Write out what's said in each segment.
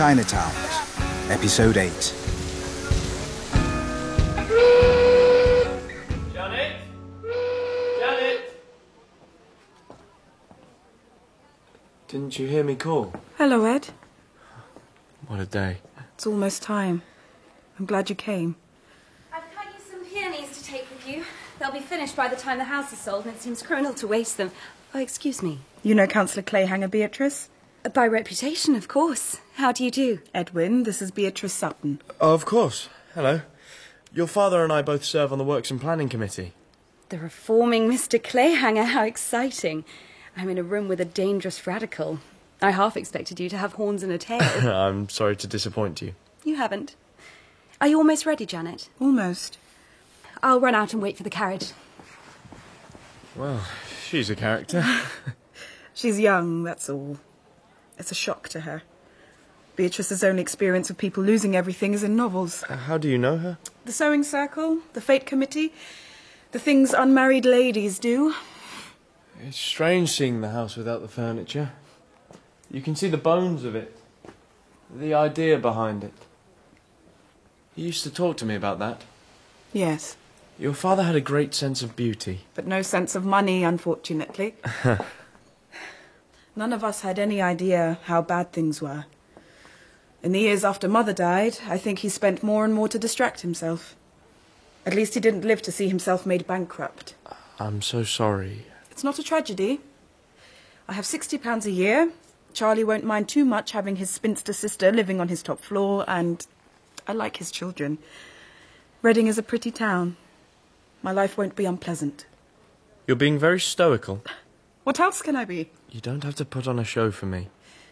Chinatowns, Episode 8. Janet? Janet? Didn't you hear me call? Hello, Ed. What a day. It's almost time. I'm glad you came. I've cut you some peonies to take with you. They'll be finished by the time the house is sold, and it seems criminal to waste them. Oh, excuse me. You know Councillor Clayhanger, Beatrice? By reputation, of course. How do you do? Edwin, this is Beatrice Sutton. Oh, of course. Hello. Your father and I both serve on the Works and Planning Committee. The reforming Mr. Clayhanger, how exciting. I'm in a room with a dangerous radical. I half expected you to have horns and a tail. I'm sorry to disappoint you. You haven't. Are you almost ready, Janet? Almost. I'll run out and wait for the carriage. Well, she's a character. She's young, that's all. It's a shock to her. Beatrice's only experience of people losing everything is in novels. How do you know her? The sewing circle, the fate committee, the things unmarried ladies do. It's strange seeing the house without the furniture. You can see the bones of it. The idea behind it. You used to talk to me about that. Yes, Your father had a great sense of beauty. but no sense of money, unfortunately. None of us had any idea how bad things were. In the years after Mother died, I think he spent more and more to distract himself. At least he didn't live to see himself made bankrupt. I'm so sorry. It's not a tragedy. I have £60 a year. Charlie won't mind too much having his spinster sister living on his top floor, and I like his children. Reading is a pretty town. My life won't be unpleasant. You're being very stoical. What else can I be? You don't have to put on a show for me.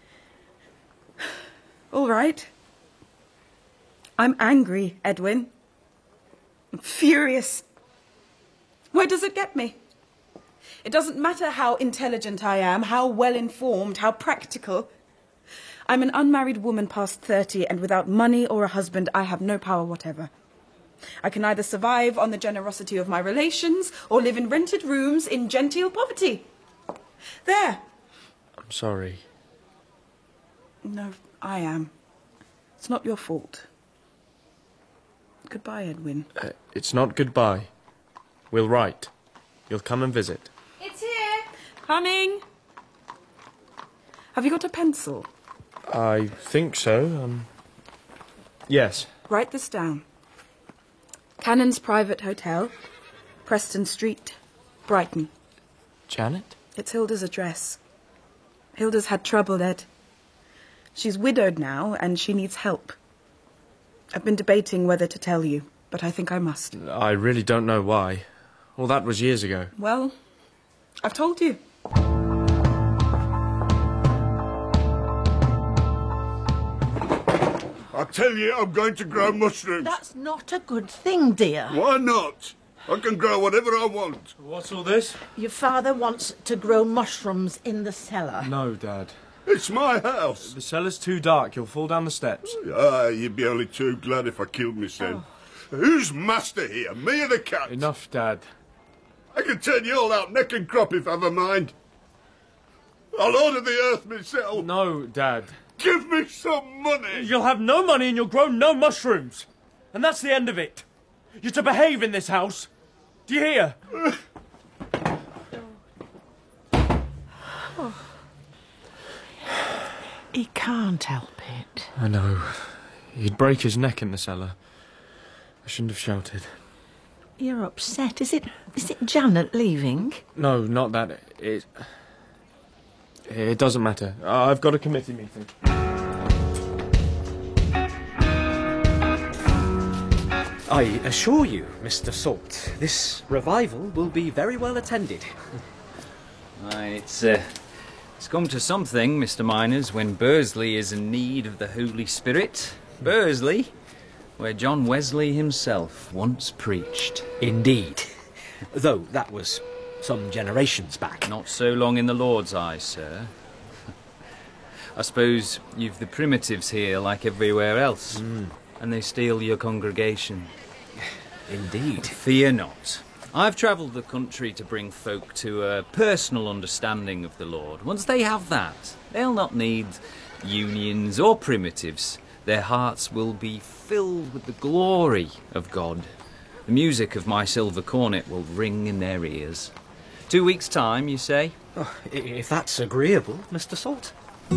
All right. I'm angry, Edwin. I'm furious. Where does it get me? It doesn't matter how intelligent I am, how well-informed, how practical. I'm an unmarried woman past 30, and without money or a husband, I have no power whatever. I can either survive on the generosity of my relations or live in rented rooms in genteel poverty. There. I'm sorry. No, I am. It's not your fault. Goodbye, Edwin. It's not goodbye. We'll write. You'll come and visit. It's here. Coming. Have you got a pencil? I think so. Yes. Write this down. Cannon's Private Hotel, Preston Street, Brighton. Janet? It's Hilda's address. Hilda's had trouble, Ed. She's widowed now, and she needs help. I've been debating whether to tell you, but I think I must. I really don't know why. Well, that was years ago. Well, I've told you. I tell you, I'm going to grow mushrooms. That's not a good thing, dear. Why not? I can grow whatever I want. What's all this? Your father wants to grow mushrooms in the cellar. No, Dad. It's my house. The cellar's too dark. You'll fall down the steps. You'd be only too glad if I killed myself. Who's master here, me or the cat? Enough, Dad. I can turn you all out neck and crop if I've a mind. I'll order the earth myself. No, Dad. Give me some money. You'll have no money and you'll grow no mushrooms. And that's the end of it. You're to behave in this house. Do you hear? He can't help it. I know. He'd break his neck in the cellar. I shouldn't have shouted. You're upset. Is it Janet leaving? No, not that. It doesn't matter. I've got a committee meeting. I assure you, Mr. Salt, this revival will be very well attended. It's come to something, Mr. Miners, when Bursley is in need of the Holy Spirit. Bursley, where John Wesley himself once preached. Indeed. Though that was some generations back. Not so long in the Lord's eyes, sir. I suppose you've the primitives here like everywhere else, and they steal your congregation. Indeed. Fear not. I've travelled the country to bring folk to a personal understanding of the Lord. Once they have that, they'll not need unions or primitives. Their hearts will be filled with the glory of God. The music of my silver cornet will ring in their ears. 2 weeks' time, you say? Oh, if that's agreeable, Mr. Salt.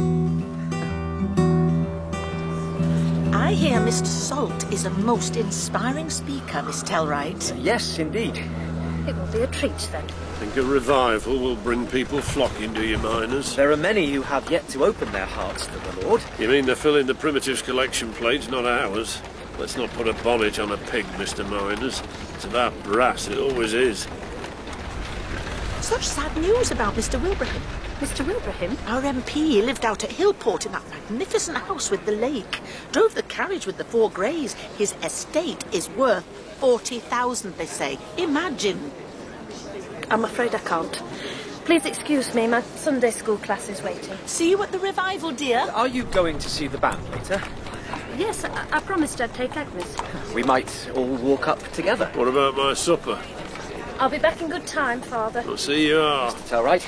I hear Mr. Salt is a most inspiring speaker, Miss Tellwright. Yes, indeed. It will be a treat, then. I think a revival will bring people flocking to you, miners. There are many who have yet to open their hearts to the Lord. You mean they're filling the Primitives collection plates, not ours? Let's not put a bonnet on a pig, Mr. Miners. It's about brass, it always is. Such sad news about Mr. Wilbraham. Mr. Wilbraham? Our MP lived out at Hillport in that magnificent house with the lake. Drove the carriage with the 4 greys. His estate is worth 40,000, they say. Imagine. I'm afraid I can't. Please excuse me, my Sunday school class is waiting. See you at the revival, dear. Are you going to see the band later? Yes, I promised I'd take Agnes. We might all walk up together. What about my supper? I'll be back in good time, Father. I'll see you are. Tellwright.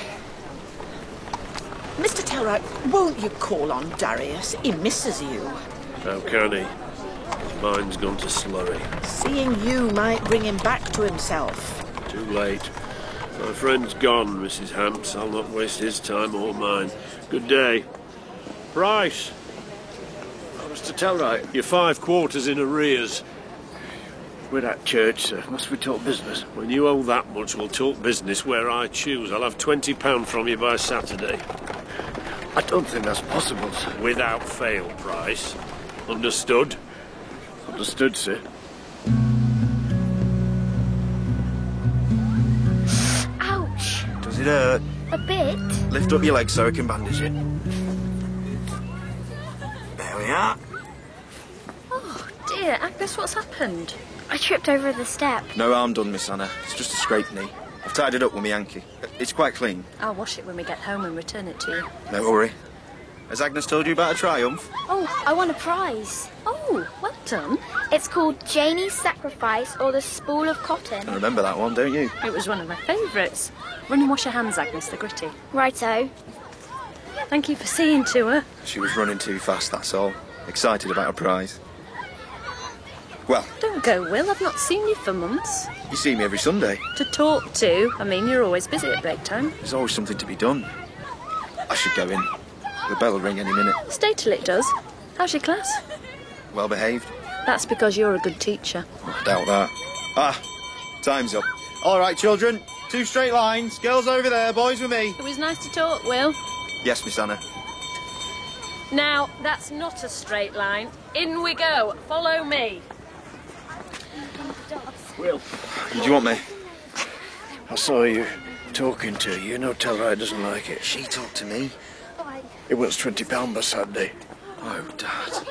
Mr. Tellwright, won't you call on Darius? He misses you. How can he? His mind's gone to slurry. Seeing you might bring him back to himself. Too late. My friend's gone, Mrs. Hamps. I'll not waste his time or mine. Good day. Price. Oh, Mr. Tellwright. You're 5 quarters in arrears. We're at church, sir. Must we talk business? When you owe that much, we'll talk business where I choose. I'll have £20 from you by Saturday. I don't think that's possible, sir. Without fail, Price. Understood? Understood, sir. Ouch! Does it hurt? A bit. Lift up your leg so I can bandage it. There we are. Oh, dear. Agnes, what's happened? I tripped over the step. No harm done, Miss Anna. It's just a scraped knee. I've tied it up with my hanky. It's quite clean. I'll wash it when we get home and return it to you. No worry. Has Agnes told you about a triumph? Oh, I won a prize. Oh, well done. It's called Janie's Sacrifice or the Spool of Cotton. I remember that one, don't you? It was one of my favourites. Run and wash your hands, Agnes, the gritty. Righto. Thank you for seeing to her. She was running too fast, that's all. Excited about a prize. Well, Don't go, Will. I've not seen you for months. you see me every Sunday. To talk to. I mean, you're always busy at break time. There's always something to be done. I should go in. The bell will ring any minute. Stay till it does. How's your class? Well behaved? That's because you're a good teacher. I doubt that. Ah, time's up. All right, children. 2 straight lines. Girls over there, boys with me. It was nice to talk, Will. Yes, Miss Anna. Now, that's not a straight line. In we go. Follow me. Will, Did you want me? I saw you talking to you. You know Tellwright doesn't like it. She talked to me. It was £20 by Saturday. Oh, Dad.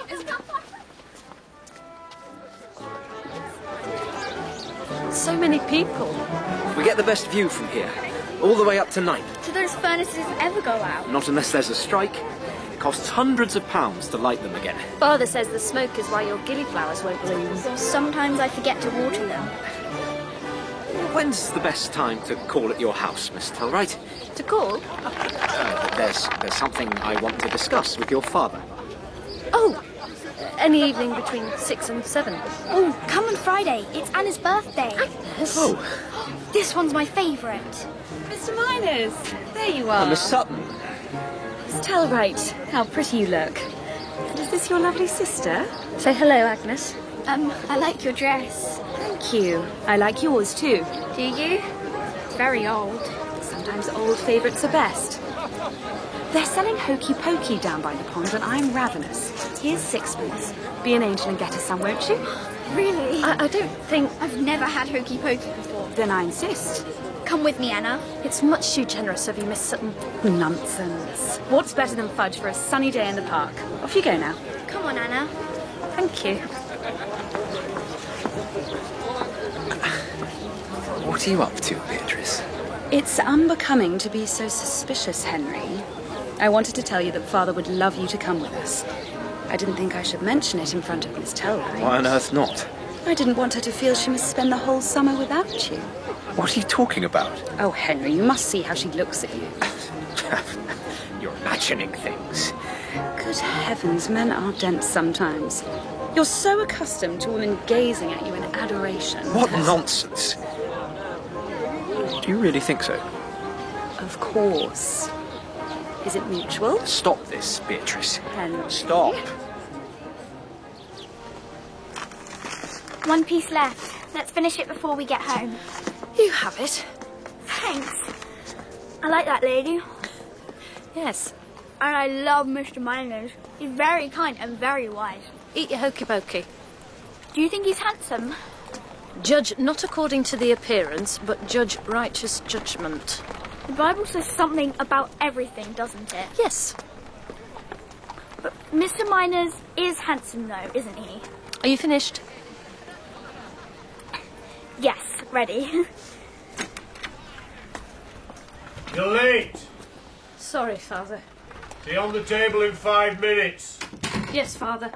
So many people. We get the best view from here, all the way up to Knipe. Do those furnaces ever go out? Not unless there's a strike. It costs hundreds of pounds to light them again. Father says the smoke is why your gillyflowers won't bloom. Sometimes I forget to water them. When's the best time to call at your house, Miss Tellwright? To call? There's something I want to discuss with your father. Oh, any evening between 6 and 7. Oh, come on Friday. It's Anna's birthday. Agnes. Oh, This one's my favourite. Mr. Miners, there you are. Miss Sutton. Miss Tellwright, how pretty you look. And is this your lovely sister? Say hello, Agnes. I like your dress. Thank you. I like yours too. Do you? It's very old. Sometimes old favourites are best. They're selling hokey pokey down by the pond and I'm ravenous. Here's 6pence. Be an angel and get us some, won't you? Really? I don't think... I've never had hokey pokey before. Then I insist. Come with me, Anna. It's much too generous of you, Miss Sutton. Nonsense. What's better than fudge for a sunny day in the park? Off you go now. Come on, Anna. Thank you. What are you up to, Beatrice? It's unbecoming to be so suspicious, Henry. I wanted to tell you that Father would love you to come with us. I didn't think I should mention it in front of Miss Tellwright. Why on earth not? I didn't want her to feel she must spend the whole summer without you. What are you talking about? Oh, Henry, you must see how she looks at you. You're imagining things. Good heavens, men are dense sometimes. You're so accustomed to women gazing at you in adoration. What nonsense! Do you really think so? Of course. Is it mutual? Stop this, Beatrice. Henry. Stop. One piece left. Let's finish it before we get home. You have it. Thanks. I like that lady. Yes. And I love Mr. Miners. He's very kind and very wise. Eat your hokey pokey. Do you think he's handsome? Judge not according to the appearance, but judge righteous judgment. The Bible says something about everything, doesn't it? Yes. But Mr. Miners is handsome, though, isn't he? Are you finished? Yes, ready. You're late. Sorry, Father. Be on the table in 5 minutes. Yes, Father.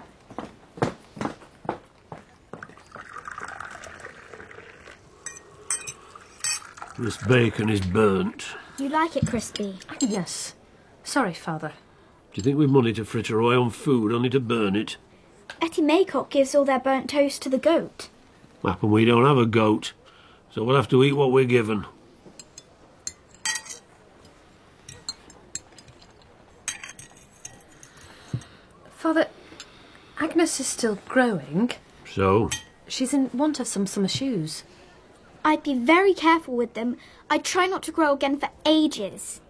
This bacon is burnt. You like it crispy? Yes. Sorry, Father. Do you think we've money to fritter away on food only to burn it? Etty Maycock gives all their burnt toast to the goat. Happen we don't have a goat, so we'll have to eat what we're given. Father, Agnes is still growing. So? She's in want of some summer shoes. I'd be very careful with them. I'd try not to grow again for ages.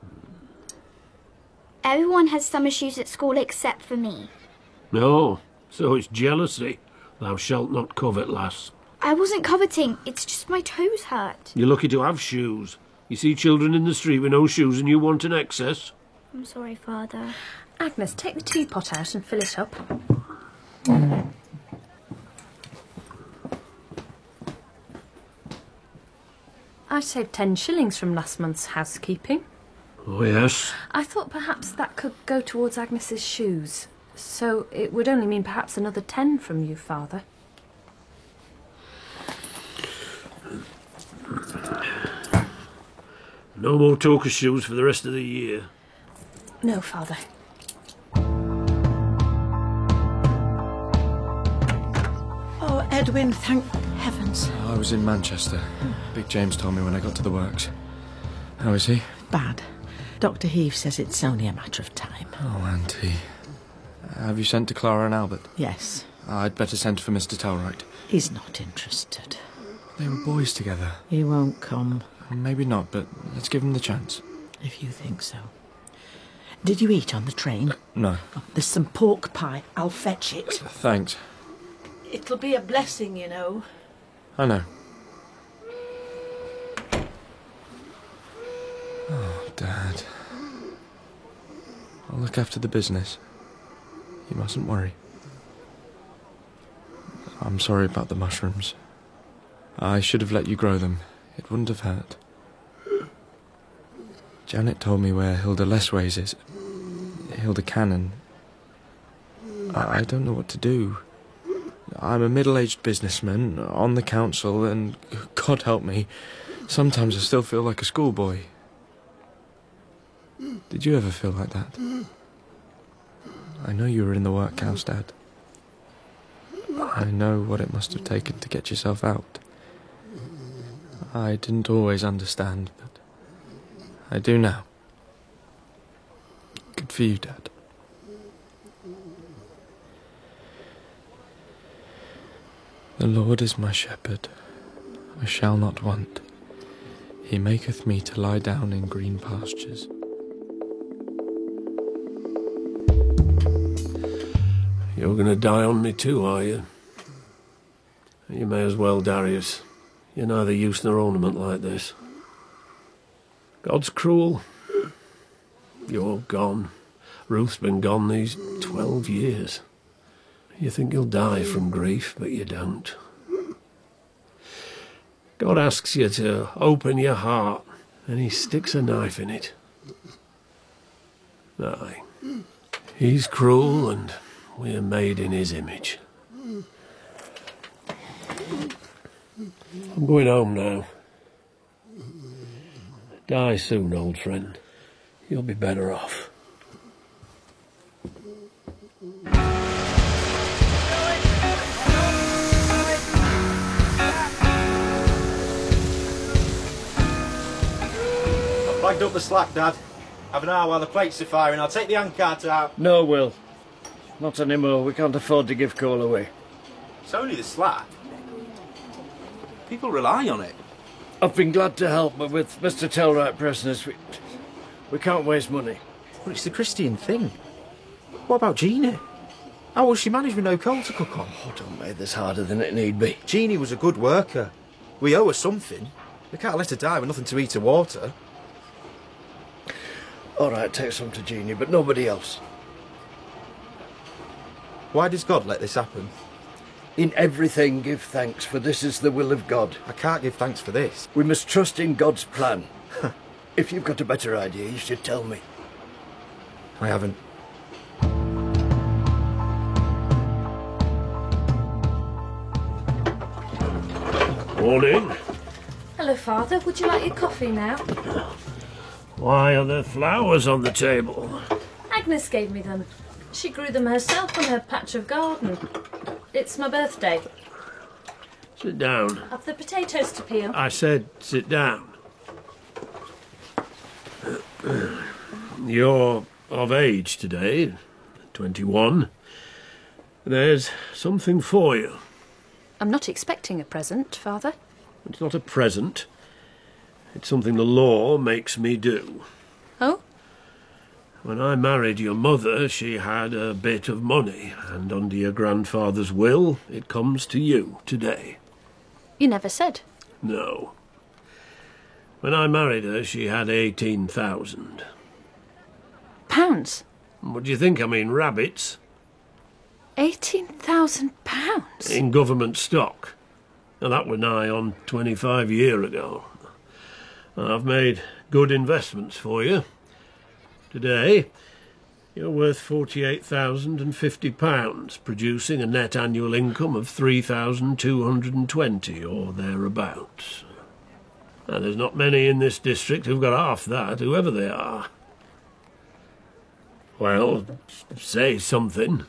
Everyone has summer shoes at school except for me. No, so it's jealousy. Thou shalt not covet, lass. I wasn't coveting, it's just my toes hurt. You're lucky to have shoes. You see children in the street with no shoes and you want an excess? I'm sorry, Father. Agnes, take the teapot out and fill it up. I saved 10 shillings from last month's housekeeping. Oh, yes. I thought perhaps that could go towards Agnes's shoes. So it would only mean perhaps another 10 from you, Father. No more talk of shoes for the rest of the year. No, Father. Oh, Edwin, thank heavens. I was in Manchester. Big James told me when I got to the works. How is he? Bad. Dr. Heave says it's only a matter of time. Oh, Auntie. Have you sent to Clara and Albert? Yes. I'd better send for Mr. Telwright. He's not interested. They were boys together. He won't come. Maybe not, but let's give him the chance. If you think so. Did you eat on the train? No. Oh, there's some pork pie. I'll fetch it. Thanks. It'll be a blessing, you know. I know. Oh, Dad. I'll look after the business. You mustn't worry. I'm sorry about the mushrooms. I should have let you grow them. It wouldn't have hurt. Janet told me where Hilda Lessways is. Hilda Cannon. I don't know what to do. I'm a middle-aged businessman on the council, and God help me, sometimes I still feel like a schoolboy. Did you ever feel like that? I know you were in the workhouse, Dad. I know what it must have taken to get yourself out. I didn't always understand, but I do now. Good for you, Dad. The Lord is my shepherd, I shall not want. He maketh me to lie down in green pastures. You're going to die on me too, are you? You may as well, Darius. You're neither use nor ornament like this. God's cruel. You're gone. Ruth's been gone these 12 years. You think you'll die from grief, but you don't. God asks you to open your heart, and he sticks a knife in it. Aye. He's cruel, and we're made in his image. I'm going home now. Die soon, old friend. You'll be better off. I've flagged up the slack, Dad. Have an hour while the plates are firing. I'll take the handcart out. No, Will. Not anymore. We can't afford to give coal away. It's only the slack. People rely on it. I've been glad to help, but with Mr. Tellwright pressing us, we can't waste money. Well, it's the Christian thing. What about Jeannie? How will she manage with no coal to cook on? Oh, don't make this harder than it need be. Jeannie was a good worker. We owe her something. We can't let her die with nothing to eat or water. All right, take some to Jeannie, but nobody else. Why does God let this happen? In everything, give thanks, for this is the will of God. I can't give thanks for this. We must trust in God's plan. If you've got a better idea, you should tell me. I haven't. Morning. Hello, Father. Would you like your coffee now? Why are there flowers on the table? Agnes gave me them. She grew them herself on her patch of garden. It's my birthday. Sit down. Have the potatoes to peel. I said sit down. You're of age today, 21. There's something for you. I'm not expecting a present, Father. It's not a present. It's something the law makes me do. Oh? When I married your mother, she had a bit of money, and under your grandfather's will, it comes to you today. You never said. No. When I married her, she had 18,000. Pounds? What do you think? I mean, rabbits. £18,000? In government stock. Now, that were nigh on 25 years ago. I've made good investments for you. Today, you're worth £48,050, producing a net annual income of 3,220 or thereabouts. Now, there's not many in this district who've got half that, whoever they are. Well, say something.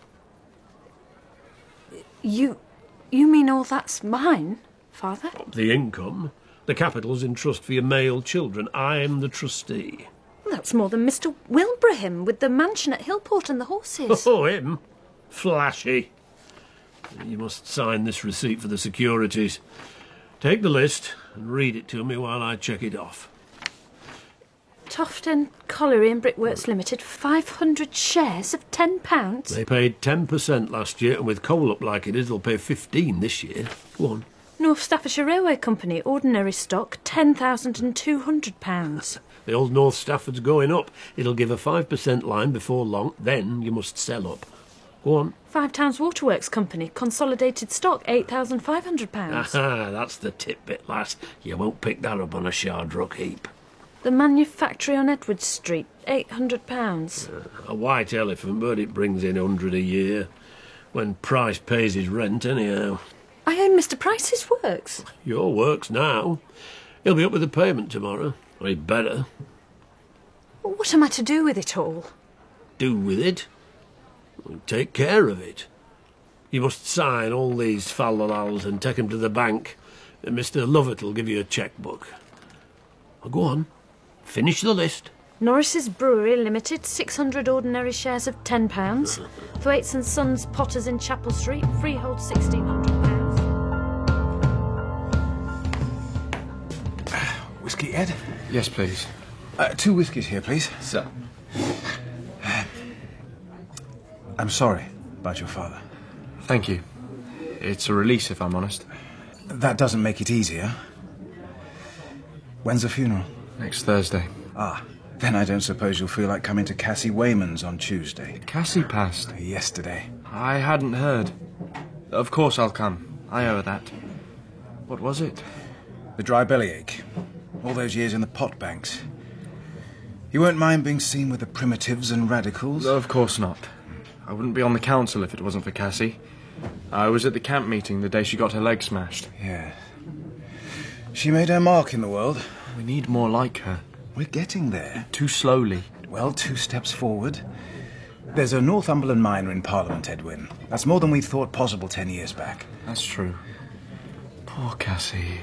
You mean all that's mine, Father? The income. The capital's in trust for your male children. I'm the trustee. That's more than Mr. Wilbraham with the mansion at Hillport and the horses. Oh, him? Flashy. You must sign this receipt for the securities. Take the list and read it to me while I check it off. Toft and Colliery and Brickworks Limited, 500 shares of £10. They paid 10% last year, and with coal up like it is, they'll pay 15 this year. Go on. North Staffordshire Railway Company, ordinary stock, £10,200. The old North Stafford's going up. It'll give a 5% line before long, then you must sell up. Go on. Five Towns Waterworks Company, consolidated stock, £8,500. Aha, that's the tidbit, lass. You won't pick that up on a Shardrock heap. The manufactory on Edwards Street, £800. A white elephant, but it brings in 100 a year. When Price pays his rent, anyhow. I own Mr. Price's works. Your works now. He'll be up with the payment tomorrow. Or he'd better. What am I to do with it all? Do with it? Well, take care of it. You must sign all these fal-lal-lals and take them to the bank. And Mr. Lovett will give you a cheque-book. Well, go on. Finish the list. Norris's Brewery Limited, 600 ordinary shares of £10. Thwaites and Sons Potters in Chapel Street, freehold £1,600. Whiskey, Ed? Yes, please. 2 whiskies here, please. Sir. I'm sorry about your father. Thank you. It's a release, if I'm honest. That doesn't make it easier. When's the funeral? Next Thursday. Ah, then I don't suppose you'll feel like coming to Cassie Wayman's on Tuesday. Cassie passed. Yesterday. I hadn't heard. Of course I'll come. I owe her that. What was it? The dry bellyache. All those years in the pot banks. You won't mind being seen with the primitives and radicals? Of course not. I wouldn't be on the council if it wasn't for Cassie. I was at the camp meeting the day she got her leg smashed. Yeah. She made her mark in the world. We need more like her. We're getting there. Too slowly. Well, 2 steps forward. There's a Northumberland miner in Parliament, Edwin. That's more than we thought possible 10 years back. That's true. Poor Cassie.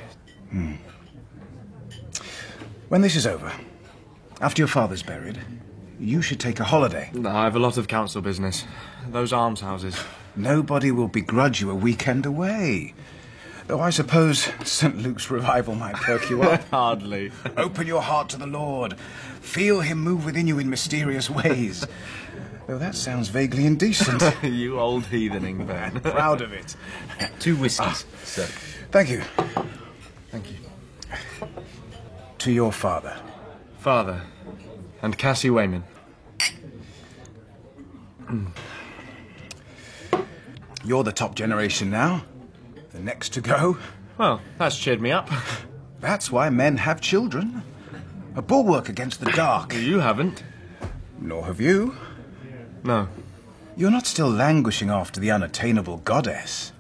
When this is over, after your father's buried, you should take a holiday. I have a lot of council business. Those almshouses. Nobody will begrudge you a weekend away. Though I suppose St. Luke's revival might perk you up. Hardly. Open your heart to the Lord. Feel him move within you in mysterious ways. Though that sounds vaguely indecent. You old heathening, Ben. Proud of it. 2 whiskies, sir. Thank you. Thank you. To your father. Father. And Cassie Wayman. You're the top generation now. The next to go. Well, that's cheered me up. That's why men have children. A bulwark against the dark. You haven't. Nor have you. No. You're not still languishing after the unattainable goddess.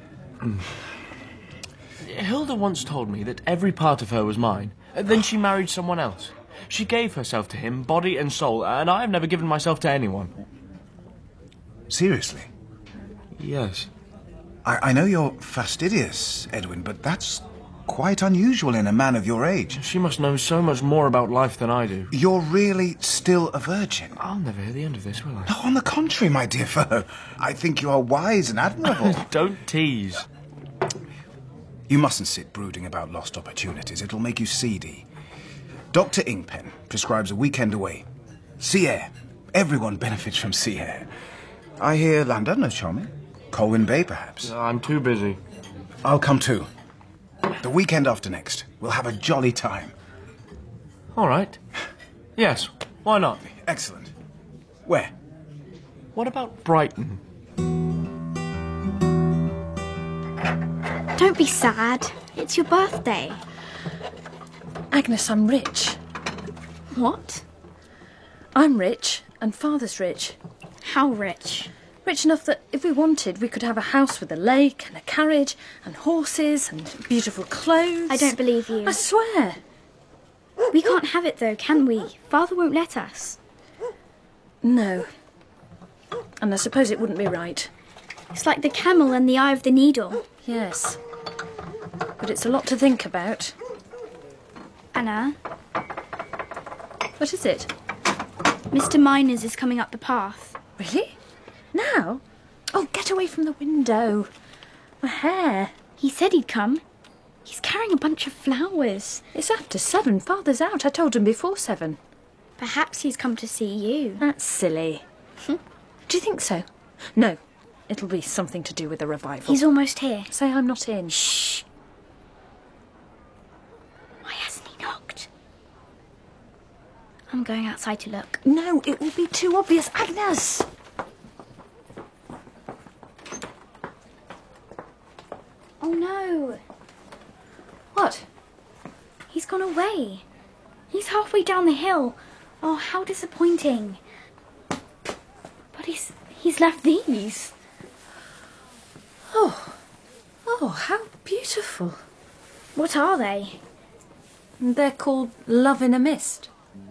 Hilda once told me that every part of her was mine. Then she married someone else. She gave herself to him, body and soul, and I have never given myself to anyone. Seriously? Yes. I know you're fastidious, Edwin, but that's quite unusual in a man of your age. She must know so much more about life than I do. You're really still a virgin? I'll never hear the end of this, will I? No, on the contrary, my dear fellow. I think you are wise and admirable. Don't tease. You mustn't sit brooding about lost opportunities. It'll make you seedy. Dr. Ingpen prescribes a weekend away. Sea air. Everyone benefits from sea air. I hear Llandudno charming. Colwyn Bay, perhaps. I'm too busy. I'll come too. The weekend after next. We'll have a jolly time. All right. Yes, why not? Excellent. Where? What about Brighton? Don't be sad. It's your birthday. Agnes, I'm rich. What? I'm rich, and Father's rich. How rich? Rich enough that if we wanted, we could have a house with a lake and a carriage and horses and beautiful clothes. I don't believe you. I swear. We can't have it though, can we? Father won't let us. No. And I suppose it wouldn't be right. It's like the camel and the eye of the needle. Yes. But it's a lot to think about. Anna? What is it? Mr. Miners is coming up the path. Really? Now? Oh, get away from the window. My hair. He said he'd come. He's carrying a bunch of flowers. It's after 7. Father's out. I told him before 7. Perhaps he's come to see you. That's silly. Do you think so? No. It'll be something to do with the revival. He's almost here. Say I'm not in. Shh. Why hasn't he knocked? I'm going outside to look. No, it will be too obvious. Agnes! Oh no. What? He's gone away. He's halfway down the hill. Oh, how disappointing. But he's left these. Oh, how beautiful. What are they? They're called Love in a Mist.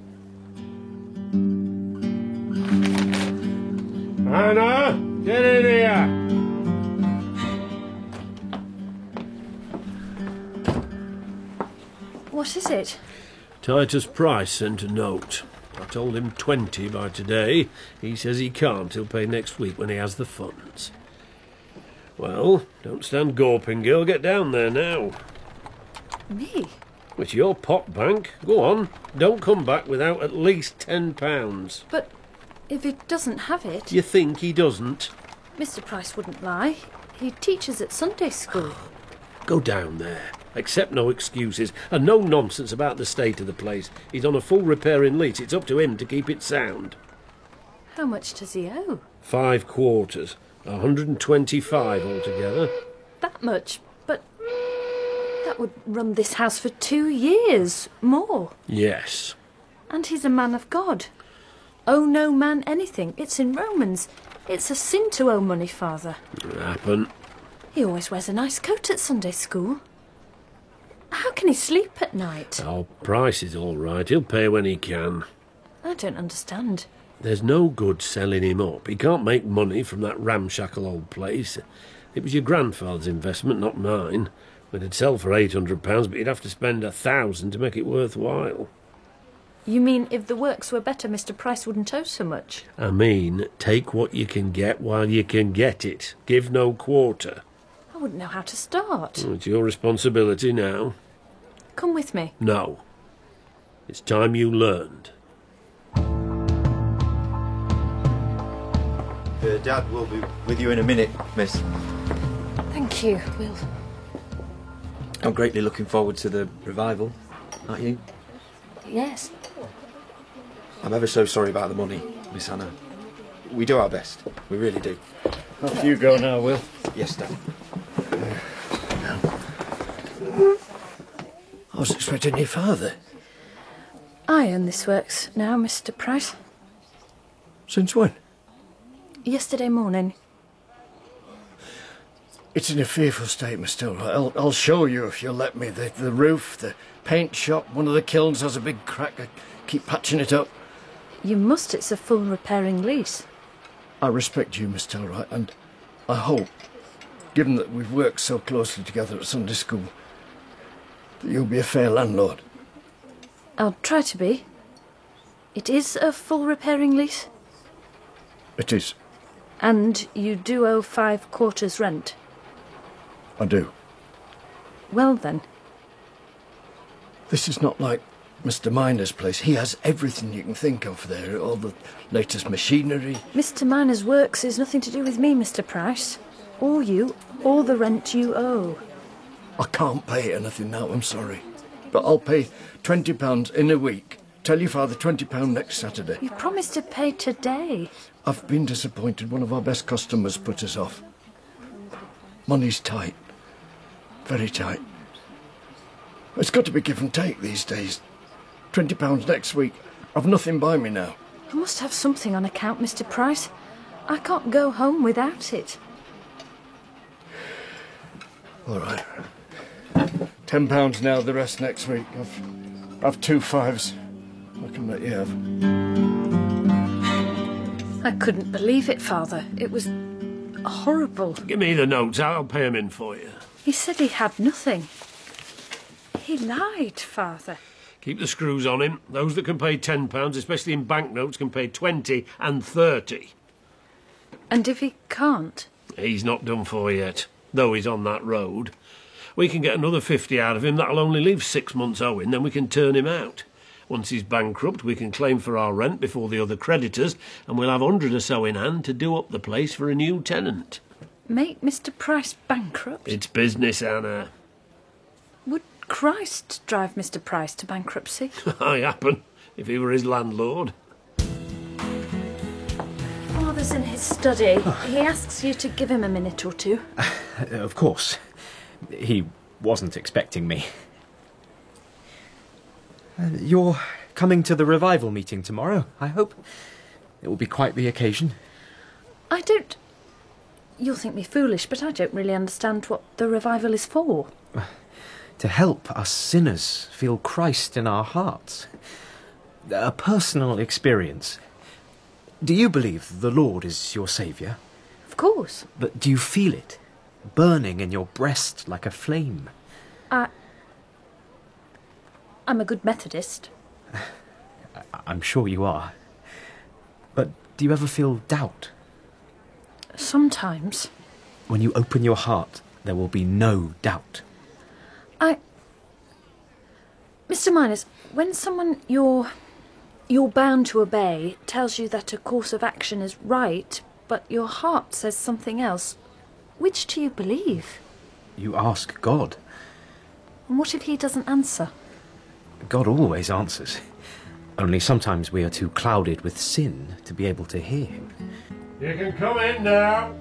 Anna, get in here! What is it? Titus Price sent a note. I told him 20 by today. He says he can't. He'll pay next week when he has the funds. Well, don't stand gawping, girl. Get down there now. Me? It's your pot bank. Go on. Don't come back without at least £10. But if he doesn't have it... You think he doesn't? Mr. Price wouldn't lie. He teaches at Sunday school. Go down there. Accept no excuses and no nonsense about the state of the place. He's on a full repairing lease. It's up to him to keep it sound. How much does he owe? 5 quarters. 125 altogether. That much? But that would run this house for 2 years. More. Yes. And he's a man of God. Owe no man anything. It's in Romans. It's a sin to owe money, Father. Happen. He always wears a nice coat at Sunday school. How can he sleep at night? Oh, Price is all right. He'll pay when he can. I don't understand. There's no good selling him up. He can't make money from that ramshackle old place. It was your grandfather's investment, not mine. It'd sell for £800, but you'd have to spend £1,000 to make it worthwhile. You mean if the works were better, Mr. Price wouldn't owe so much? I mean, take what you can get while you can get it. Give no quarter. I wouldn't know how to start. It's your responsibility now. Come with me. No. It's time you learned. Dad will be with you in a minute, miss. Thank you, Will. I'm greatly looking forward to the revival, aren't you? Yes. I'm ever so sorry about the money, Miss Hannah. We do our best. We really do. Off you go now, Will. Yes, Dad. I was expecting your father. I own this works now, Mr. Price. Since when? Yesterday morning. It's in a fearful state, Mr. Tillwright. I'll show you if you'll let me. The roof, the paint shop, one of the kilns has a big crack. I keep patching it up. You must. It's a full repairing lease. I respect you, Miss Tillwright, and I hope, given that we've worked so closely together at Sunday school, that you'll be a fair landlord. I'll try to be. It is a full repairing lease? It is. And you do owe 5 quarters rent? I do. Well then. This is not like Mr. Miner's place. He has everything you can think of there, all the latest machinery. Mr. Miner's works is nothing to do with me, Mr. Price. Or you, or the rent you owe. I can't pay anything now, I'm sorry. But I'll pay £20 in a week. Tell your father £20 next Saturday. You promised to pay today. I've been disappointed. One of our best customers put us off. Money's tight. Very tight. It's got to be give and take these days. £20 next week. I've nothing by me now. I must have something on account, Mr. Price. I can't go home without it. All right. £10 now, the rest next week. I've 2 5s. I can let you have. I couldn't believe it, Father. It was horrible. Give me the notes. I'll pay them in for you. He said he had nothing. He lied, Father. Keep the screws on him. Those that can pay £10, especially in banknotes, can pay 20 and 30. And if he can't? He's not done for yet, though he's on that road. We can get another 50 out of him. That'll only leave 6 months owing, then we can turn him out. Once he's bankrupt, we can claim for our rent before the other creditors, and we'll have 100 or so in hand to do up the place for a new tenant. Make Mr. Price bankrupt? It's business, Anna. Would Christ drive Mr. Price to bankruptcy? I happen, if he were his landlord. Father's in his study. He asks you to give him a minute or two. Of course. He wasn't expecting me. You're coming to the revival meeting tomorrow, I hope. It will be quite the occasion. I don't... You'll think me foolish, but I don't really understand what the revival is for. To help us sinners feel Christ in our hearts. A personal experience. Do you believe the Lord is your saviour? Of course. But do you feel it? Burning in your breast like a flame? I'm a good Methodist. I'm sure you are. But do you ever feel doubt? Sometimes. When you open your heart, there will be no doubt. Mr. Miners, when someone you're bound to obey tells you that a course of action is right, but your heart says something else, which do you believe? You ask God. And what if he doesn't answer? God always answers. Only sometimes we are too clouded with sin to be able to hear him. You can come in now.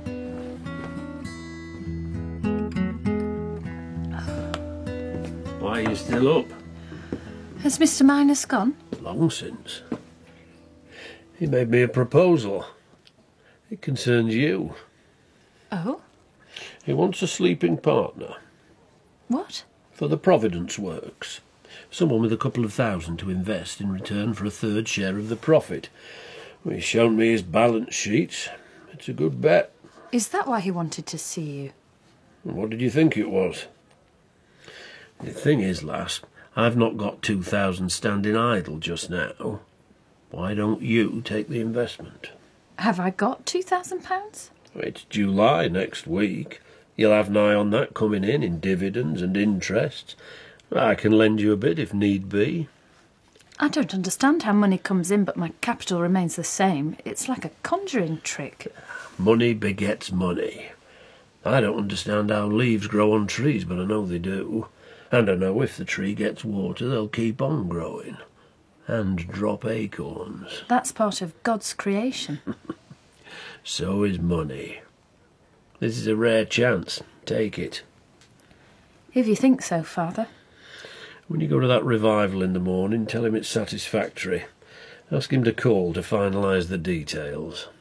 Why are you still up? Has Mr. Miners gone? Long since. He made me a proposal. It concerns you. Oh? He wants a sleeping partner. What? For the Providence Works. Someone with a couple of thousand to invest in return for a third share of the profit. Well, he's shown me his balance sheet. It's a good bet. Is that why he wanted to see you? What did you think it was? The thing is, lass, I've not got 2,000 standing idle just now. Why don't you take the investment? Have I got £2,000? It's July next week. You'll have nigh on that coming in dividends and interest. I can lend you a bit if need be. I don't understand how money comes in but my capital remains the same. It's like a conjuring trick. Money begets money. I don't understand how leaves grow on trees, but I know they do. And I know if the tree gets water, they'll keep on growing. And drop acorns. That's part of God's creation. So is money. This is a rare chance. Take it. If you think so, Father. When you go to that revival in the morning, tell him it's satisfactory. Ask him to call to finalise the details.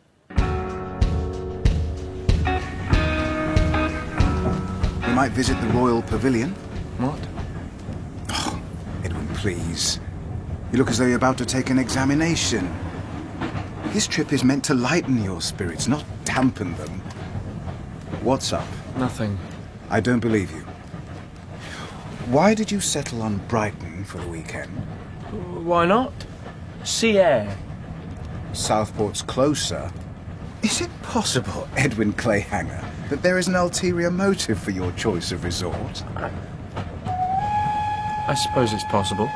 We might visit the Royal Pavilion. What? Oh, Edwin, please. You look as though you're about to take an examination. This trip is meant to lighten your spirits, not dampen them. What's up? Nothing. I don't believe you. Why did you settle on Brighton for the weekend? Why not? Sea air. Southport's closer. Is it possible, Edwin Clayhanger, that there is an ulterior motive for your choice of resort? I suppose it's possible.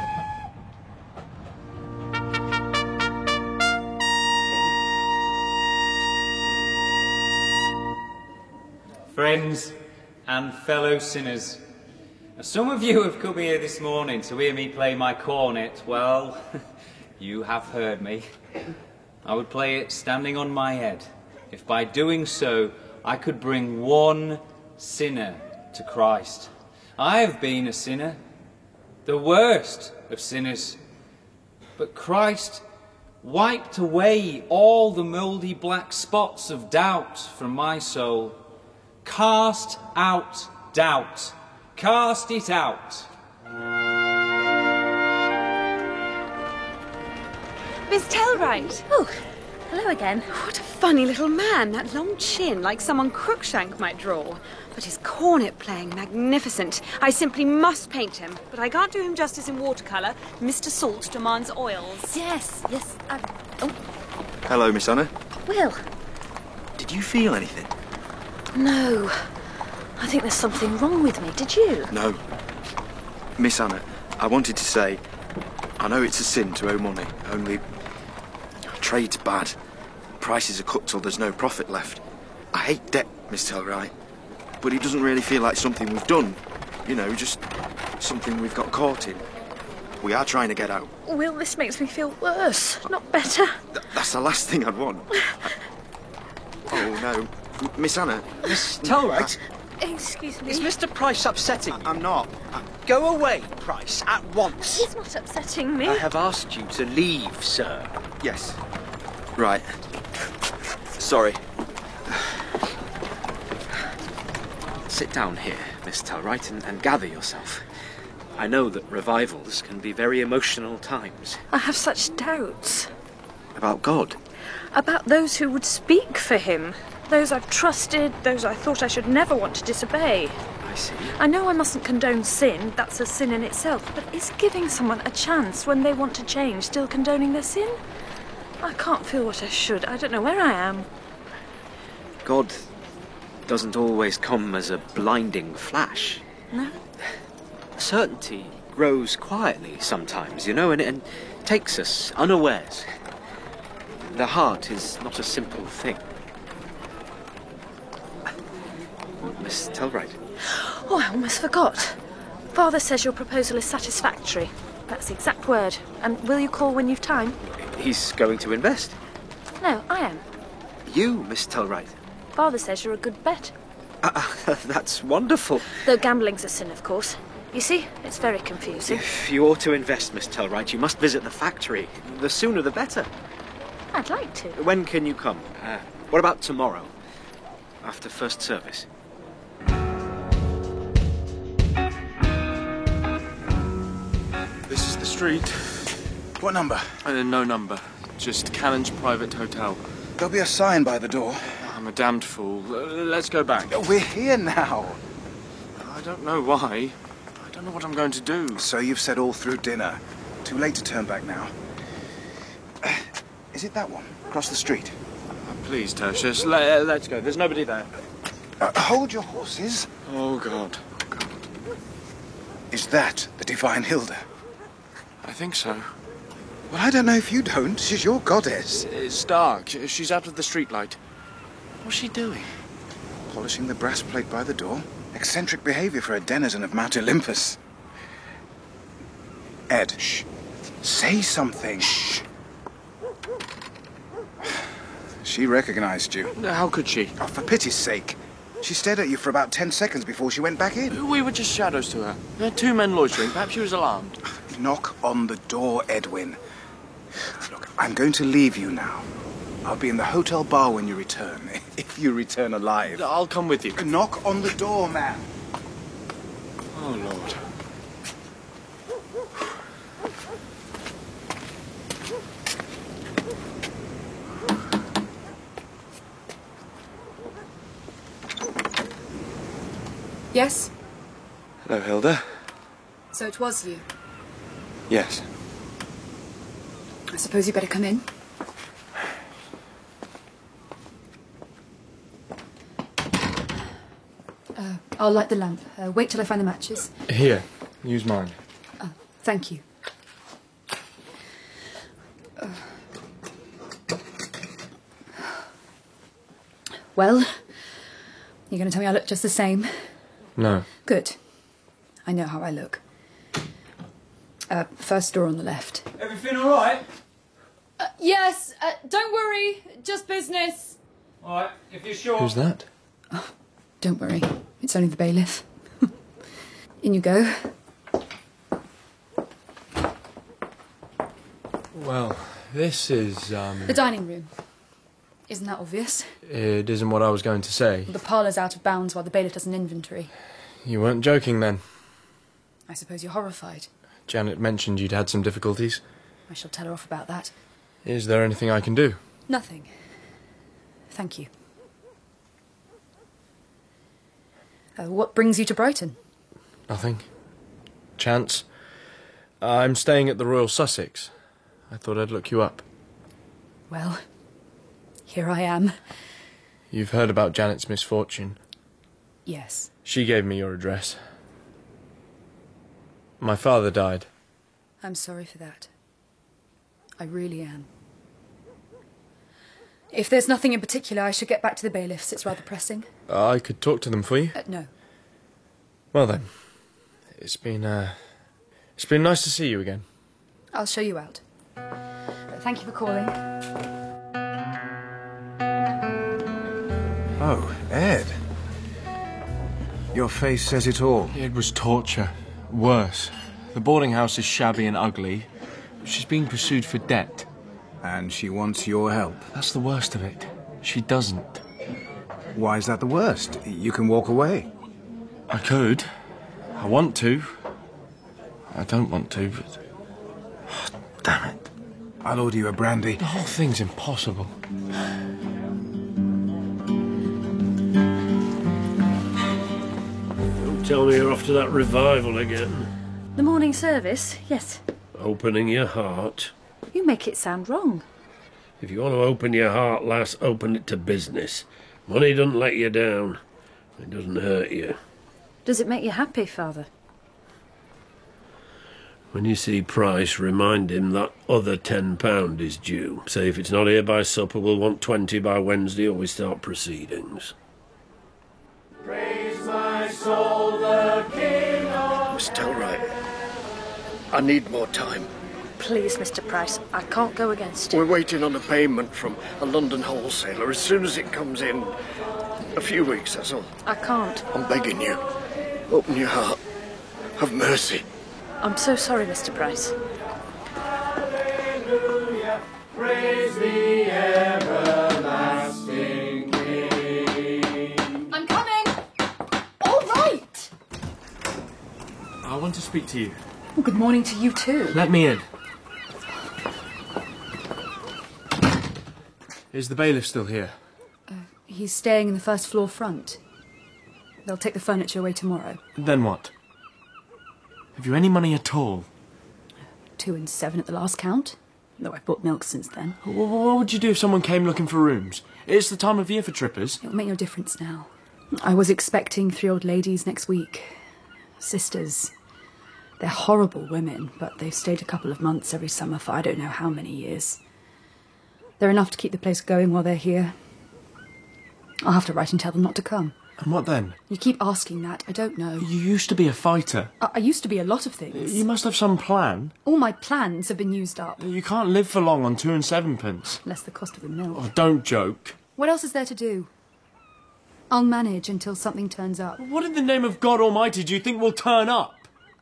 Friends and fellow sinners, some of you have come here this morning to hear me play my cornet. Well, you have heard me. I would play it standing on my head, if by doing so I could bring one sinner to Christ. I have been a sinner, the worst of sinners, but Christ wiped away all the mouldy black spots of doubt from my soul. Cast out doubt. Cast it out. Miss Tellwright! Oh, hello again. What a funny little man. That long chin, like someone Crookshank might draw. But his cornet playing, magnificent. I simply must paint him. But I can't do him justice in watercolour. Mr. Salt demands oils. Yes. Oh. Hello, Miss Anna. Will. Did you feel anything? No. I think there's something wrong with me. Did you? No. Miss Anna, I wanted to say, I know it's a sin to owe money, only trade's bad. Prices are cut till there's no profit left. I hate debt, Miss Tellwright, but it doesn't really feel like something we've done. You know, just something we've got caught in. We are trying to get out. Will, this makes me feel worse, not better. That's the last thing I'd want. Oh, no. Miss Anna. Miss Tellwright? Excuse me. Is Mr. Price upsetting you? I'm not. Go away, Price, at once. He's not upsetting me. I have asked you to leave, sir. Yes. Right. Sorry. Sit down here, Miss Tellwright, and gather yourself. I know that revivals can be very emotional times. I have such doubts. About God? About those who would speak for him. Those I've trusted, those I thought I should never want to disobey. I see. I know I mustn't condone sin, that's a sin in itself, but is giving someone a chance when they want to change still condoning their sin? I can't feel what I should. I don't know where I am. God doesn't always come as a blinding flash. No? Certainty grows quietly sometimes, you know, and takes us unawares. The heart is not a simple thing. Miss Tellwright. Oh, I almost forgot. Father says your proposal is satisfactory. That's the exact word. And will you call when you've time? He's going to invest. No, I am. You, Miss Tellwright. Father says you're a good bet. That's wonderful. Though gambling's a sin, of course. You see, it's very confusing. If you ought to invest, Miss Tellwright, you must visit the factory. The sooner the better. I'd like to. When can you come? What about tomorrow? After first service? This is the street. What number? No number. Just Cannon's private hotel. There'll be a sign by the door. I'm a damned fool. Let's go back. We're here now. I don't know why. I don't know what I'm going to do. So you've said all through dinner. Too late to turn back now. Is it that one? Across the street? Please, Tertius, let's go. There's nobody there. Hold your horses. Oh, God. Is that the Divine Hilda? I think so. Well, I don't know if you don't. She's your goddess. It's dark. She's out of the streetlight. What's she doing? Polishing the brass plate by the door. Eccentric behavior for a denizen of Mount Olympus. Ed. Shh. Say something. Shh. She recognized you. How could she? Oh, for pity's sake. She stared at you for about 10 seconds before she went back in. We were just shadows to her. There were two men loitering. Perhaps she was alarmed. Knock on the door, Edwin. Look, I'm going to leave you now. I'll be in the hotel bar when you return, if you return alive. I'll come with you. Knock on the door, man. Oh, Lord. Yes? Hello, Hilda. So it was you. Yes. I suppose you better come in. I'll light the lamp. Wait till I find the matches. Here. Use mine. Thank you. Well, you're going to tell me I look just the same? No. Good. I know how I look. First door on the left. Everything all right? Yes, don't worry. Just business. All right, if you're sure. Who's that? Oh, don't worry. It's only the bailiff. In you go. Well, this is, The dining room. Isn't that obvious? It isn't what I was going to say. The parlour's out of bounds while the bailiff does an inventory. You weren't joking then. I suppose you're horrified. Janet mentioned you'd had some difficulties. I shall tell her off about that. Is there anything I can do? Nothing. Thank you. What brings you to Brighton? Nothing. Chance. I'm staying at the Royal Sussex. I thought I'd look you up. Well, here I am. You've heard about Janet's misfortune. Yes. She gave me your address. My father died. I'm sorry for that. I really am. If there's nothing in particular, I should get back to the bailiffs. It's rather pressing. I could talk to them for you. No. Well then, it's been nice to see you again. I'll show you out. Thank you for calling. Oh, Ed. Your face says it all. It was torture. Worse. The boarding house is shabby and ugly. She's being pursued for debt. And she wants your help. That's the worst of it. She doesn't. Why is that the worst? You can walk away. I could. I want to. I don't want to, but... Oh, damn it. I'll order you a brandy. The whole thing's impossible. Don't tell me you're off to that revival again. The morning service, yes. Opening your heart. You make it sound wrong. If you want to open your heart, lass, open it to business. Money doesn't let you down. It doesn't hurt you. Does it make you happy, Father? When you see Price, remind him that other £10 is due. Say if it's not here by supper, we'll want 20 by Wednesday or we start proceedings. Praise my soul, the King of... Miss Telright, I need more time. Please, Mr. Price, I can't go against it. We're waiting on a payment from a London wholesaler. As soon as it comes in, a few weeks, that's all. I can't. I'm begging you. Open your heart. Have mercy. I'm so sorry, Mr. Price. Hallelujah. Praise the everlasting King. I'm coming! All right! I want to speak to you. Well, good morning to you too. Let me in. Is the bailiff still here? He's staying in the first floor front. They'll take the furniture away tomorrow. Then what? Have you any money at all? 2 and 7 at the last count. Though I've bought milk since then. What would you do if someone came looking for rooms? It's the time of year for trippers. It'll make no difference now. I was expecting 3 old ladies next week. Sisters. They're horrible women, but they've stayed a couple of months every summer for I don't know how many years. They're enough to keep the place going while they're here. I'll have to write and tell them not to come. And what then? You keep asking that. I don't know. You used to be a fighter. I used to be a lot of things. You must have some plan. All my plans have been used up. You can't live for long on 2 and 7 pence. Less the cost of the milk. Oh, don't joke. What else is there to do? I'll manage until something turns up. What in the name of God Almighty do you think will turn up?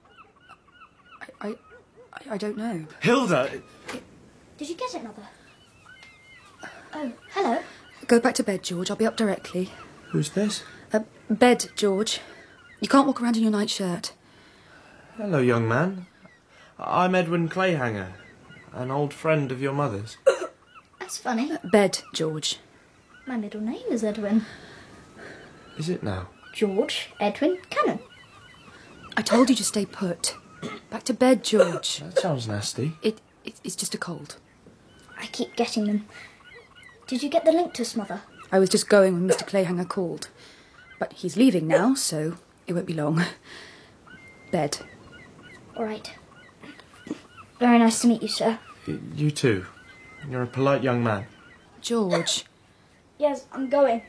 I don't know. Hilda! Did you get it, Mother? Oh, hello. Go back to bed, George. I'll be up directly. Who's this? Bed, George. You can't walk around in your nightshirt. Hello, young man. I'm Edwin Clayhanger, an old friend of your mother's. That's funny. Bed, George. My middle name is Edwin. Is it now? George Edwin Cannon. I told you to stay put. Back to bed, George. That sounds nasty. It's just a cold. I keep getting them. Did you get the Linctus, Mother? I was just going when Mr. Clayhanger called. But he's leaving now, so it won't be long. Bed. All right. Very nice to meet you, sir. You too. You're a polite young man. George. Yes, I'm going.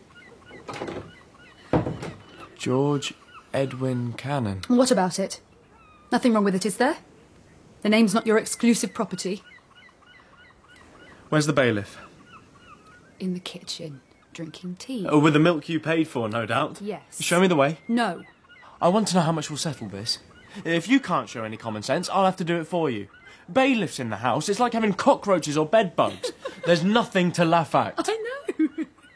George Edwin Cannon. What about it? Nothing wrong with it, is there? The name's not your exclusive property. Where's the bailiff? In the kitchen, drinking tea. Oh, with the milk you paid for, no doubt. Yes. Show me the way. No. I want to know how much will settle this. If you can't show any common sense, I'll have to do it for you. Bailiffs in the house, it's like having cockroaches or bed bugs. There's nothing to laugh at. I know.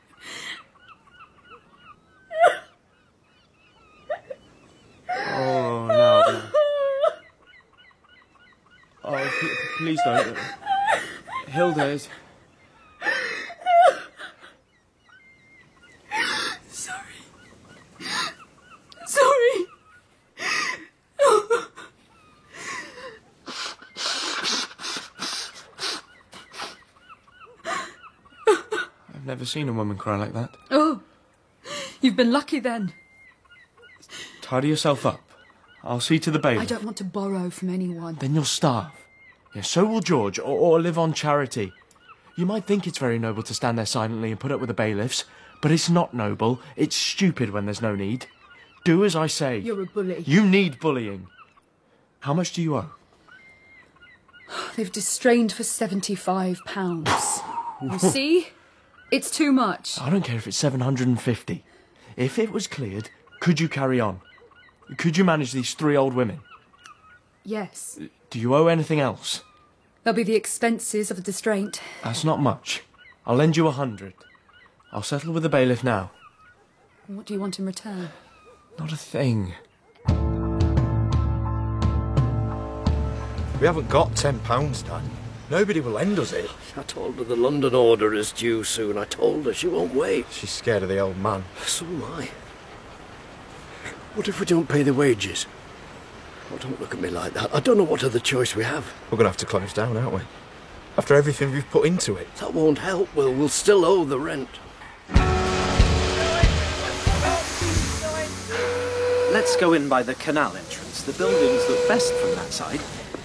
Oh, no. Oh, please don't. Hilda is... Sorry. I've never seen a woman cry like that. Oh, you've been lucky then. Tidy yourself up. I'll see to the bailiff. I don't want to borrow from anyone. Then you'll starve. Yeah, so will George, or live on charity. You might think it's very noble to stand there silently and put up with the bailiffs, but it's not noble. It's stupid when there's no need. Do as I say. You're a bully. You need bullying. How much do you owe? They've distrained for £75. You see? It's too much. I don't care if it's 750. If it was cleared, could you carry on? Could you manage these 3 old women? Yes. Do you owe anything else? There'll be the expenses of the distraint. That's not much. I'll lend you 100. I'll settle with the bailiff now. What do you want in return? Not a thing. We haven't got £10, Dan. Nobody will lend us it. I told her the London order is due soon. I told her she won't wait. She's scared of the old man. So am I. What if we don't pay the wages? Oh, don't look at me like that. I don't know what other choice we have. We're going to have to close down, aren't we? After everything we've put into it. That won't help, Will. We'll still owe the rent. Let's go in by the canal entrance. The buildings look best from that side.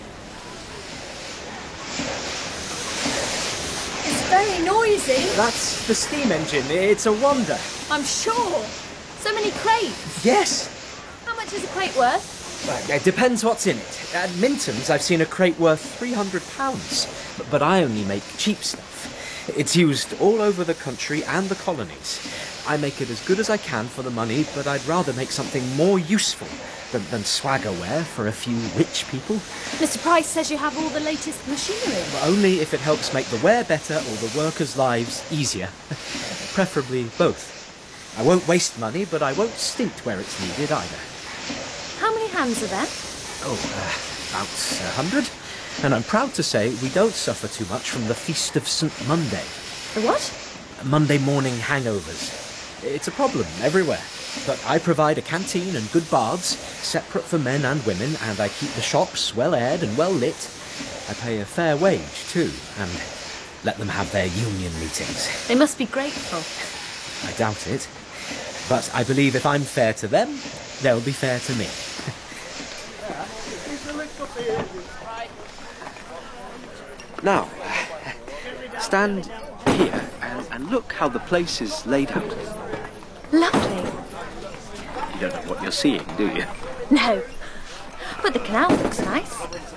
It's very noisy. That's the steam engine. It's a wonder. I'm sure. So many crates. Yes. How much is a crate worth? Well, it depends what's in it. At Minton's, I've seen a crate worth £300. But I only make cheap stuff. It's used all over the country and the colonies. I make it as good as I can for the money, but I'd rather make something more useful than swaggerware for a few rich people. Mr. Price says you have all the latest machinery. But only if it helps make the wear better or the workers' lives easier. Preferably both. I won't waste money, but I won't stint where it's needed either. How many hands are there? Oh, about 100. And I'm proud to say we don't suffer too much from the Feast of St. Monday. The what? Monday morning hangovers. It's a problem everywhere. But I provide a canteen and good baths, separate for men and women, and I keep the shops well aired and well lit. I pay a fair wage, too, and let them have their union meetings. They must be grateful. I doubt it. But I believe if I'm fair to them, they'll be fair to me. Now, stand here and look how the place is laid out. Lovely. You don't know what you're seeing, do you? No. But the canal looks nice.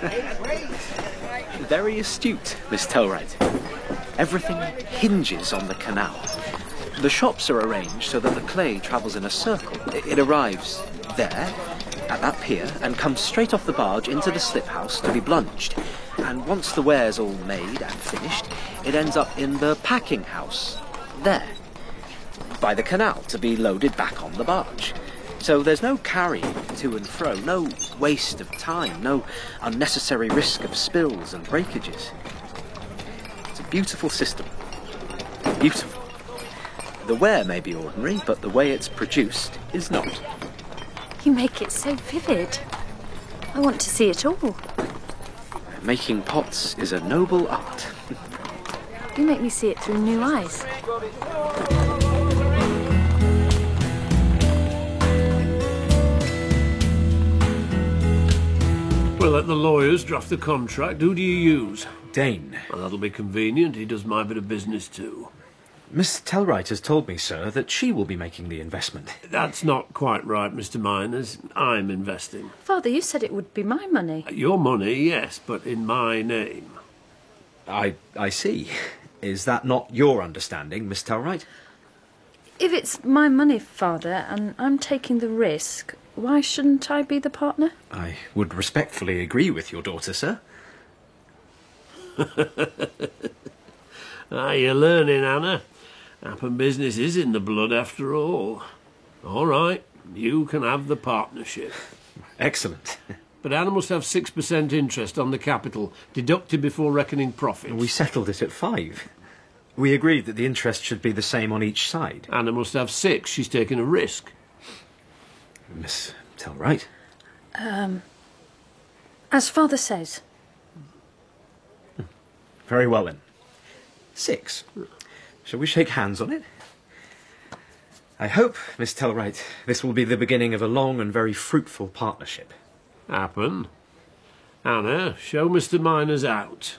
Very astute, Miss Tellwright. Everything hinges on the canal. The shops are arranged so that the clay travels in a circle. It arrives there, at that pier, and comes straight off the barge into the slip house to be blunged. And once the ware's all made and finished, it ends up in the packing house, there, by the canal, to be loaded back on the barge. So there's no carrying to and fro, no waste of time, no unnecessary risk of spills and breakages. It's a beautiful system. Beautiful. The ware may be ordinary, but the way it's produced is not. You make it so vivid. I want to see it all. Making pots is a noble art. You make me see it through new eyes. We'll let the lawyers draft the contract. Who do you use? Dane. Well, that'll be convenient. He does my bit of business too. Miss Tellwright has told me, sir, that she will be making the investment. That's not quite right, Mr. Miners. I'm investing. Father, you said it would be my money. Your money, yes, but in my name. I see. Is that not your understanding, Miss Tellwright? If it's my money, Father, and I'm taking the risk, why shouldn't I be the partner? I would respectfully agree with your daughter, sir. You're learning, Anna. Happen business is in the blood after all. All right, you can have the partnership. Excellent. But Anna must have 6% interest on the capital, deducted before reckoning profits. We settled it at 5. We agreed that the interest should be the same on each side. Anna must have 6. She's taking a risk. Miss Tellwright? As Father says. Very well, then. 6. Shall we shake hands on it? I hope, Miss Tellwright, this will be the beginning of a long and very fruitful partnership. Happen. Anna, show Mr. Miners out.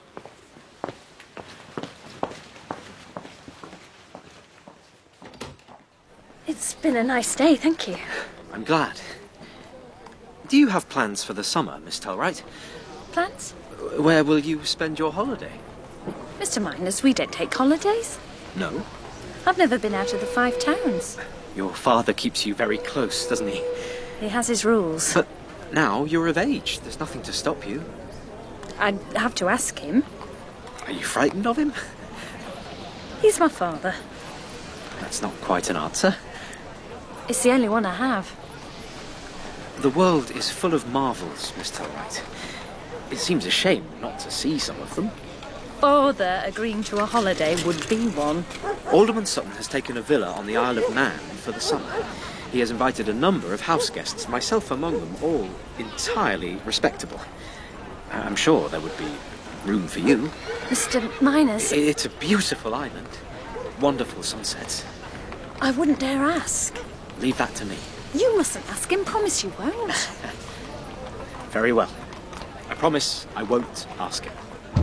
It's been a nice day, thank you. I'm glad. Do you have plans for the summer, Miss Tellwright? Plans? Where will you spend your holiday? Mr. Miners, we don't take holidays. No. I've never been out of the 5 towns. Your father keeps you very close, doesn't he? He has his rules. But now you're of age. There's nothing to stop you. I'd have to ask him. Are you frightened of him? He's my father. That's not quite an answer. It's the only one I have. The world is full of marvels, Miss Tellwright. It seems a shame not to see some of them. Father agreeing to a holiday would be one. Alderman Sutton has taken a villa on the Isle of Man for the summer. He has invited a number of house guests, myself among them, all entirely respectable. I'm sure there would be room for you. Mr. Miners... It's a beautiful island. Wonderful sunsets. I wouldn't dare ask. Leave that to me. You mustn't ask him, promise you won't. Very well. I promise I won't ask him.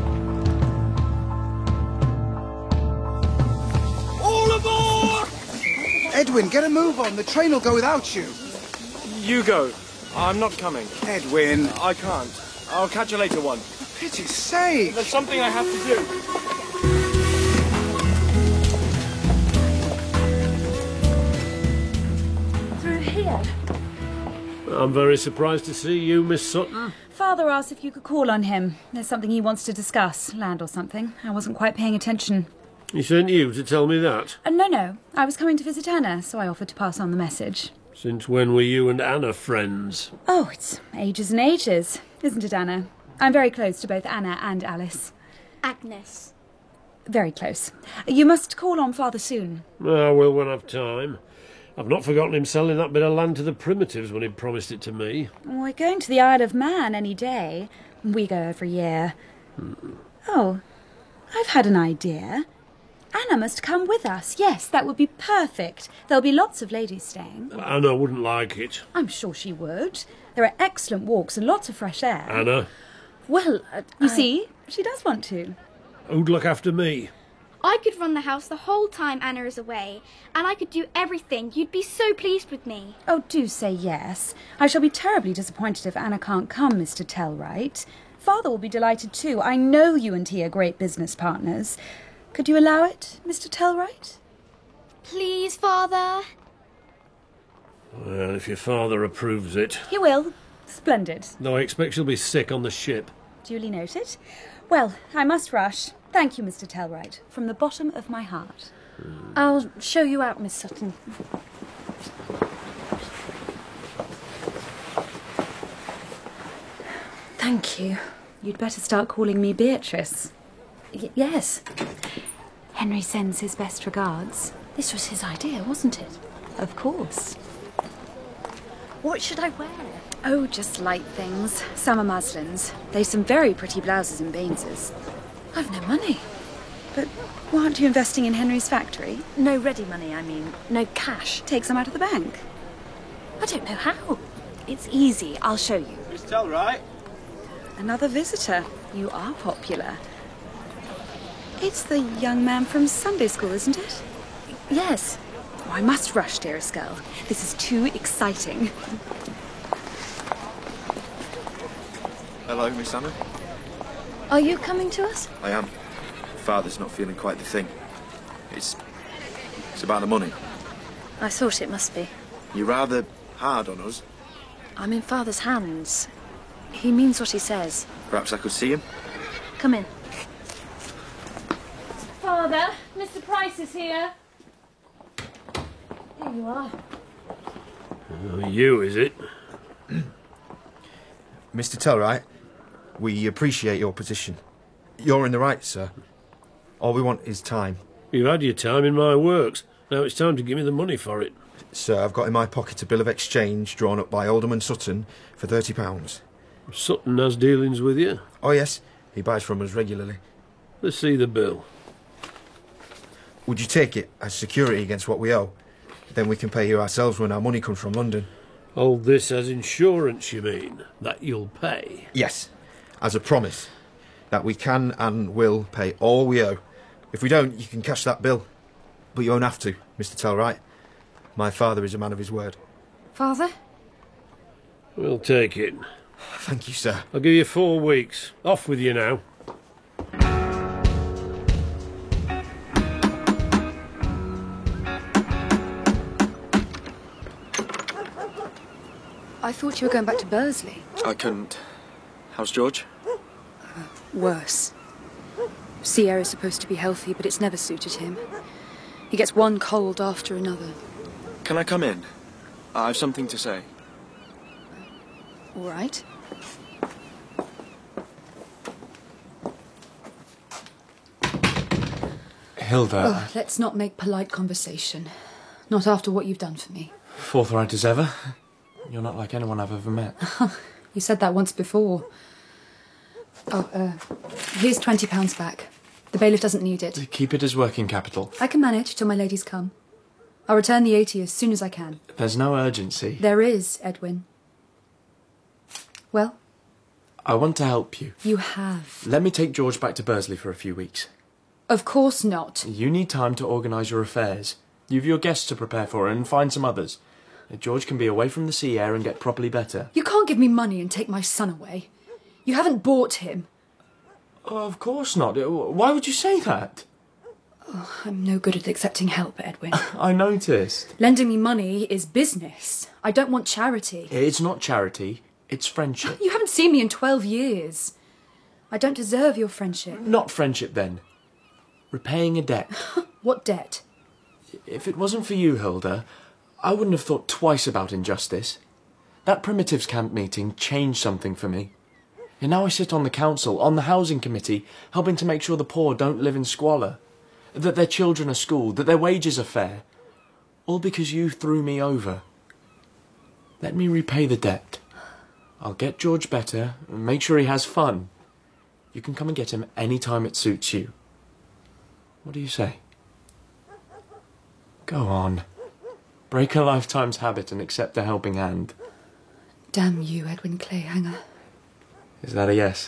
All aboard! Edwin, get a move on. The train will go without you. You go. I'm not coming. Edwin. I can't. I'll catch you later one. For pity's sake. There's something I have to do. Through here? I'm very surprised to see you, Miss Sutton. Father asked if you could call on him. There's something he wants to discuss, land or something. I wasn't quite paying attention. He sent you to tell me that? No. I was coming to visit Anna, so I offered to pass on the message. Since when were you and Anna friends? Oh, it's ages and ages. isn't it, Anna? I'm very close to both Anna and Alice. Agnes. Very close. You must call on Father soon. I will when I've time. I've not forgotten him selling that bit of land to the Primitives when he'd promised it to me. We're going to the Isle of Man any day. We go every year. Oh, I've had an idea. Anna must come with us. Yes, that would be perfect. There'll be lots of ladies staying. Anna wouldn't like it. I'm sure she would. There are excellent walks and lots of fresh air. Anna? Well, you see, she does want to. Who'd look after me? I could run the house the whole time Anna is away, and I could do everything. You'd be so pleased with me. Oh, do say yes. I shall be terribly disappointed if Anna can't come, Mr. Tellwright. Father will be delighted too. I know you and he are great business partners. Could you allow it, Mr. Tellwright? Please, Father. Well, if your father approves it. He will. Splendid. Though I expect she'll be sick on the ship. Duly noted. Well, I must rush. Thank you, Mr. Tellwright, from the bottom of my heart. I'll show you out, Miss Sutton. Thank you. You'd better start calling me Beatrice. Yes. Henry sends his best regards. This was his idea, wasn't it? Of course. What should I wear? Oh, just light things. Summer muslins. They've some very pretty blouses in Baines's. I've no money. But aren't you investing in Henry's factory? No ready money, I mean. No cash. Take some out of the bank. I don't know how. It's easy. I'll show you. Miss Tellwright? Another visitor. You are popular. It's the young man from Sunday school, isn't it? Yes. Oh, I must rush, dearest girl. This is too exciting. Hello, Miss Anna. Are you coming to us? I am. Father's not feeling quite the thing. It's about the money. I thought it must be. You're rather hard on us. I'm in Father's hands. He means what he says. Perhaps I could see him? Come in. Father, Mr. Price is here. Here you are. You, is it? Mr. Tellwright, we appreciate your position. You're in the right, sir. All we want is time. You've had your time in my works. Now it's time to give me the money for it. Sir, I've got in my pocket a bill of exchange drawn up by Alderman Sutton for £30. Sutton has dealings with you? Oh, yes. He buys from us regularly. Let's see the bill. Would you take it as security against what we owe? Then we can pay you ourselves when our money comes from London. Hold this as insurance, you mean? That you'll pay? Yes, as a promise that we can and will pay all we owe. If we don't, you can cash that bill. But you won't have to, Mr. Tellwright. My father is a man of his word. Father? We'll take it. Thank you, sir. I'll give you 4 weeks. Off with you now. I thought you were going back to Bursley. I couldn't. How's George? Worse. Sierra's supposed to be healthy, but it's never suited him. He gets one cold after another. Can I come in? I've something to say. All right. Hilda. Oh, let's not make polite conversation. Not after what you've done for me. Forthright as ever. You're not like anyone I've ever met. You said that once before. Oh, here's £20 back. The bailiff doesn't need it. Keep it as working capital. I can manage till my ladies come. I'll return the 80 as soon as I can. There's no urgency. There is, Edwin. Well? I want to help you. You have. Let me take George back to Bursley for a few weeks. Of course not. You need time to organise your affairs. You've your guests to prepare for and find some others. George can be away from the sea air and get properly better. You can't give me money and take my son away. You haven't bought him. Oh, of course not. Why would you say that? Oh, I'm no good at accepting help, Edwin. I noticed. Lending me money is business. I don't want charity. It's not charity. It's friendship. You haven't seen me in 12 years. I don't deserve your friendship. Not friendship, then. Repaying a debt. What debt? If it wasn't for you, Hilda, I wouldn't have thought twice about injustice. That Primitives camp meeting changed something for me. And now I sit on the council, on the housing committee, helping to make sure the poor don't live in squalor, that their children are schooled, that their wages are fair. All because you threw me over. Let me repay the debt. I'll get George better and make sure he has fun. You can come and get him any time it suits you. What do you say? Go on. Break a lifetime's habit and accept a helping hand. Damn you, Edwin Clayhanger. Is that a yes?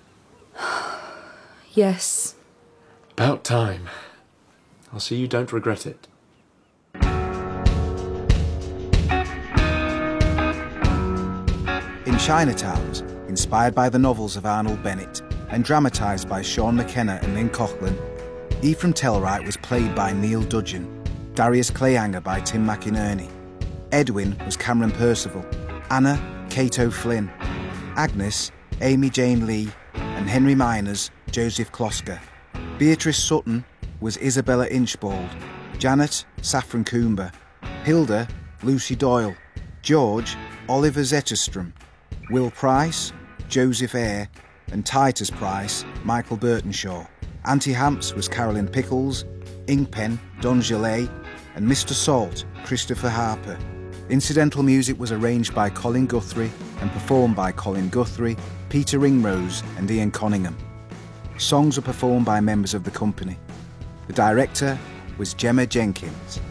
Yes. About time. I'll see you don't regret it. In Chinatowns, inspired by the novels of Arnold Bennett and dramatised by Sean McKenna and Lynn Coughlin, Ephraim Tellwright was played by Neil Dudgeon, Darius Clayhanger by Tim McInerney, Edwin was Cameron Percival, Anna, Cato Flynn, Agnes, Amy Jane Lee, and Henry Miners, Joseph Klosker. Beatrice Sutton was Isabella Inchbald, Janet, Saffron Coomber, Hilda, Lucy Doyle, George, Oliver Zetterstrom, Will Price, Joseph Eyre, and Titus Price, Michael Burtonshaw. Auntie Hamps was Carolyn Pickles, Inkpen, Don Gillet, and Mr. Salt, Christopher Harper. Incidental music was arranged by Colin Guthrie and performed by Colin Guthrie, Peter Ringrose, and Ian Conningham. Songs were performed by members of the company. The director was Gemma Jenkins.